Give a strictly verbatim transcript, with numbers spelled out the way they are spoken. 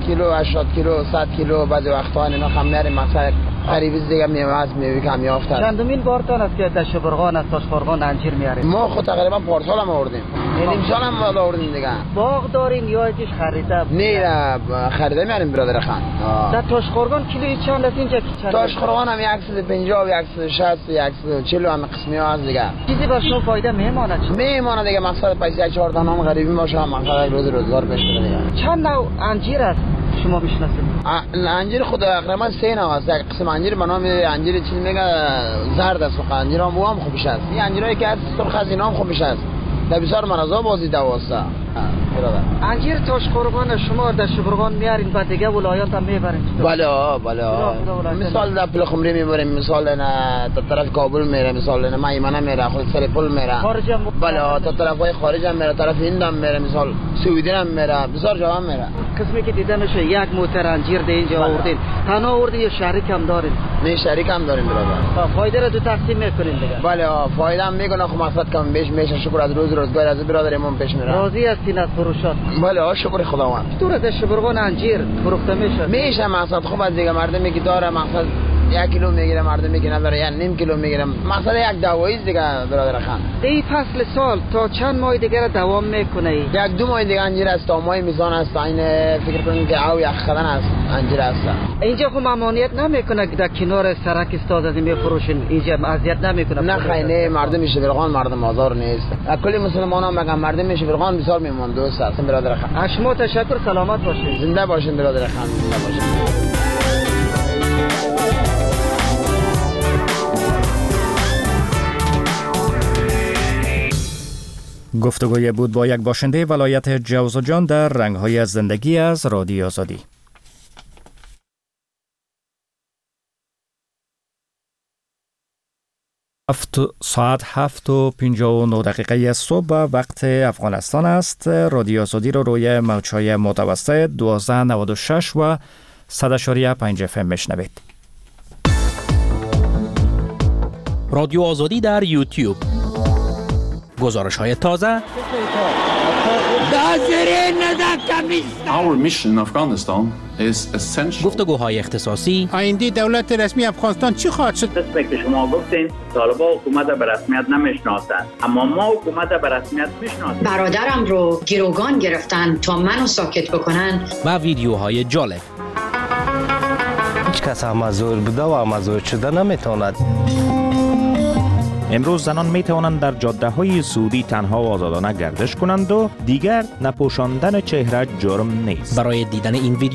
کیلو هشتاد کیلو صد کیلو بعضی وقتا اینا هم میاریم مثلا قریبی دیگه میوه از میوه کم یافته. چندمین بارتان است که دشت برغان از تاشقرغان انجیر میارید؟ ما خود تقریبا پارسال هم آوردیم. این سال هم بالا آوردیم دیگه. باغ دارین یا چیز خریده؟ نه خریده میاریم برادر خان. در تاشقرغان کیلویی چند است اینجا؟ تاشقرغان هم صد و پنجاه صد و شصت صد و چهل هم قسمی ها هست دیگه. چیزی با شما فایده میمونه چی؟ میمونه دیگه مقصد پیسه چهار تا نام غریبی باشه مقصد روز روزگار پیش بره دیگه. چند نوع انجیر است شما میشناسید؟ انجیر خود تقریبا سه نوع است. یک قسم انجیر به نام انجیر چیز میگه زرد است و انجیر هم هم خوبش است. این انجیرایی که از سرخ از اینا هم خوبش است. در بسیار مرضا بازی دواسته. انجیر تاشقرغان شما در شبرغان میارین بعد دیگه ولایات هم میبرین؟ بله بله. مثال در پلخمری میبریم، مثال نه تا طرف کابل میره، مثال نه میمنه میره، خود سرپل میره. خارج هم بله تا طرفای خارج هم میره، طرف هند هم میره، مثال سعودی هم میره، بسیار جا هم میره. قسمی که دیده میشه یک موتر انجیر ده اینجا آوردین. تنها آوردین یا شریک هم دارین؟ نه شریک هم داریم برادر. فایده رو دو تقسیم میکنین دیگه؟ بله فایده هم میکنه. خب مقصد کم بیش میشه. شکر از روز روزگار از برادرمون پیش میره. راضی هستین از فروشات؟ بله شکر خداوند. چطور در شبرغان انجیر فروخته میشه؟ میشه مقصد خوب از دیگه مردمی که داره مقصد یک کیلو میگیره، مردمی که نداره یا نیم کیلو میگیره. مقصد یک دوایی دیگه برادر خان. این فصل سال تا چند ماه دیگه دوام میکنه؟ یک دو ماه دیگه انجیر است تا ماه میزان است. این فکر کنید که او یک خدن است انجیر است. اینجا خب ممانعت نمیکنه که در کنار سرک استاد از میفروشین؟ اینجا اذیت نمیکنه؟ نه خیلی مردم شبرغان مردم آزار نیست. کلی مسلمانان مگه مردم شبرغان بسیار میمون دوست است برادر خان. شما تشکر، سلامت باشید. زنده باشین برادر خان، زنده باشین. گفتگوی بود با یک باشنده ولایت جوزجان در رنگ‌های زندگی از رادیو آزادی. هفت ساعت هفت و پنجاه و نه دقیقه صبح وقت افغانستان است. رادیو آزادی رو روی موج‌های متوسط دوازده نود و شش و صد و پنج اف ام میشنوید. رادیو آزادی در یوتیوب. گزارش های تازه. Our mission in Afghanistan is essential. گفتگوهای اختصاصی. آینده دولت رسمی افغانستان چی خواهد شد؟ قسمی که شما گفتین طالبان حکومت به رسمیت نمیشناسند، اما ما حکومت به رسمیت میشناسیم. برادرم رو گروگان گرفتن تا منو ساکت بکنن. و ویدیوهای جالب. هیچ کس امازور بوده و امازور شده نمیتواند. امروز زنان می توانند در جاده های سعودی تنها و آزادانه گردش کنند و دیگر نپوشاندن چهره جرم نیست. برای دیدن این ویدیو